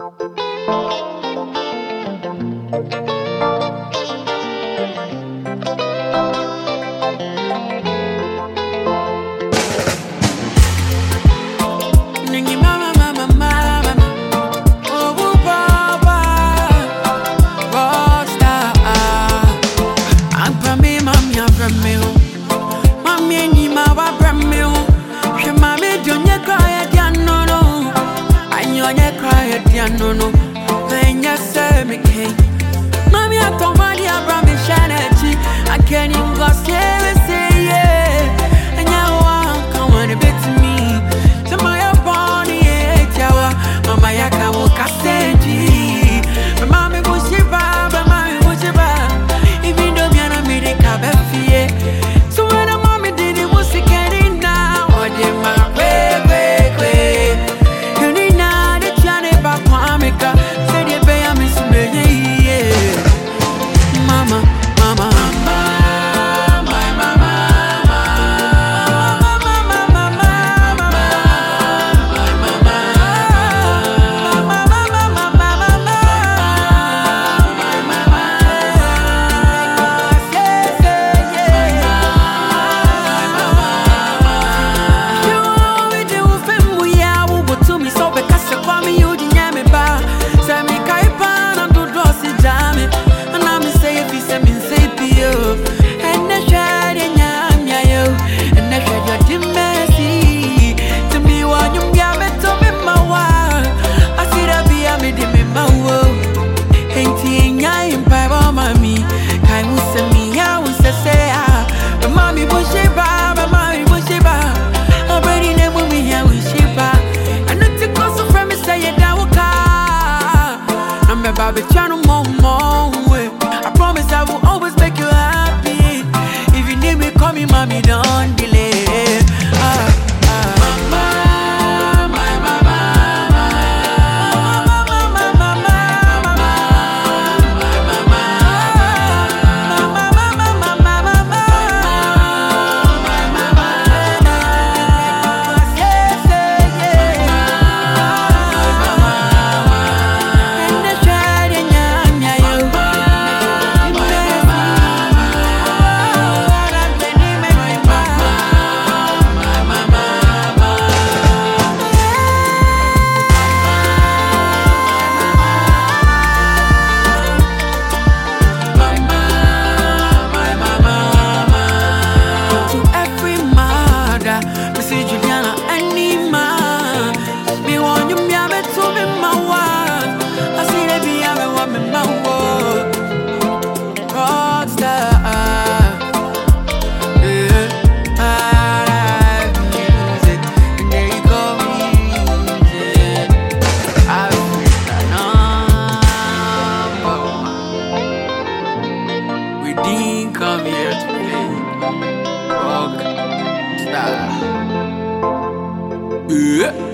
No, no, when you say me king, mommy, I told money, I brought me shine. I can't even go say yeah. And now I come on a bit to me. So my body, mama, I can't walk a stage. But mommy, was she bad? But mommy, was she bad? Even though you're not made a cabin. So when a mommy did it, was she getting now? Or did my way? Say they pay me some mama, mama, mama, my mama, I promise I will always make you happy. If you need me, call me, mommy, don't delay. Didn't come here to play rock star.